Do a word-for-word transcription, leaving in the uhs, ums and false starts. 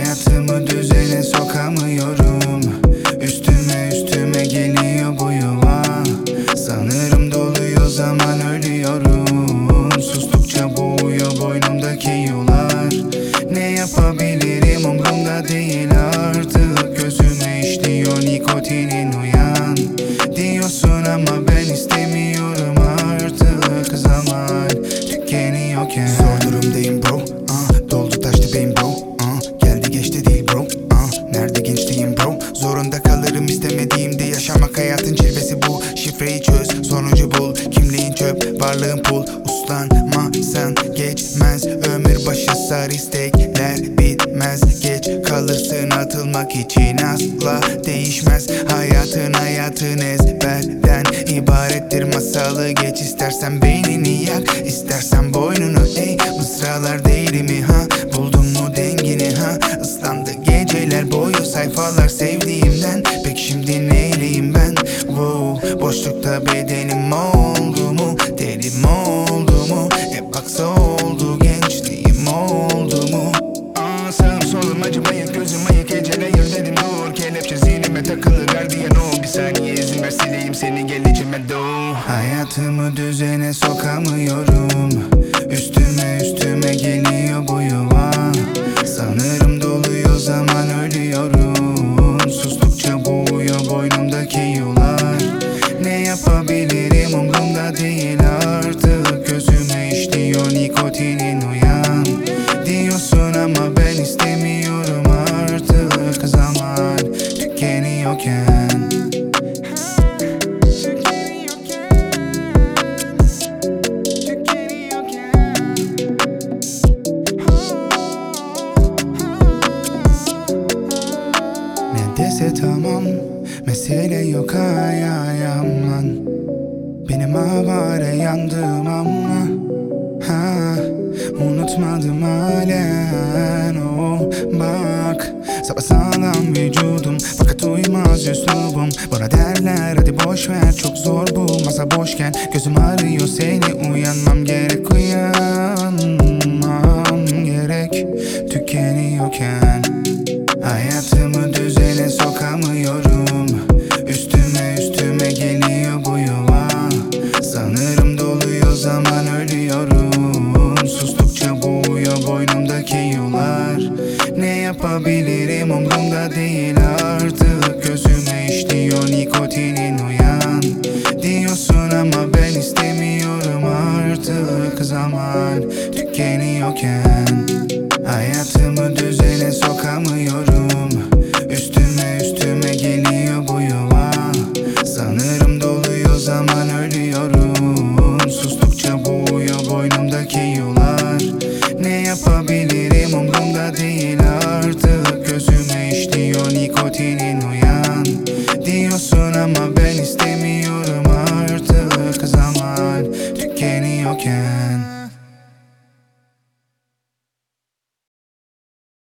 Hayatımı düzene sokamıyorum. Üstüme üstüme geliyor bu yuva. Sanırım doluyor zaman, ölüyorum. Sustukça boğuyor boynumdaki yular. Ne yapabilirim umrumda değil artık. Gözüme işliyor nikotinin, uyan diyorsun ama ben istemiyorum artık. Zaman tükeniyorken zor durumdayım bro, uh, doldu taştı beyin bro, uh, geldi geçti değil bro, uh, nerede gençliğim bro. Zorunda kalırım istemediğimde yaşamak, hayatın cilvesi bu. Şifreyi çöz, sonucu bul, kimliğin çöp, varlığın pul. Uslanmazsan geçmez ömür başı, sar istekler bitmez. Geç kalırsın atılmak için, asla değişmez. Hayatın hayatın ezberden ibarettir, masalı geç. İstersen beynini yak, istersen boynunu eğ. Mısralar değil mi ha, buldun mu dengini ha. Islandı geceler boyu sayfalar sevdiğimden. Peki şimdi neyleyim ben? Wow, boşlukta bedenim oldu mu, derim oldu mu? Hep aksa oldu gençliğim oldu mu? Aa, sağım solum acımayık, gözüm ayık, ecel hayır dedim dur. Kelepçe zihnime takılı, gardiyan ol. Bir saniye izin ver sileyim seni, gel içime doğ. Hayatımı düzene sokamıyorum. Üstüme üstüme geliyor bu yuva. Sanırım doluyor zaman, ölüyorum. Sustukça boğuyor boynumdaki yular. Ne yapabilirim umrumda değil artık. Gözüme işliyor nikotinin, uyan diyorsun ama ben istemiyorum artık. Zaman tükeniyorken ne dese tamam, mesele yok ay ay aman. Benim avare yandım ama ha, unutmadım halen o. Bak sapasağlam vücudum, fakat uymaz üslubum. Bana derler hadi boş ver, çok zor bu masa boşken. Gözüm arıyor seni, uyanmam gerek, uyanmam gerek tükeniyorken. Hayatımı düzene sokamıyorum. Üstüme üstüme geliyor bu yuva. Sanırım doluyor zaman, ölüyorum. Sustukça boğuyor boynumdaki yular. Ne yapabilirim umrumda değil artık. Gözüme işliyor nikotinin, uyan diyorsun ama ben istemiyorum artık. Zaman tükeniyorken hayatım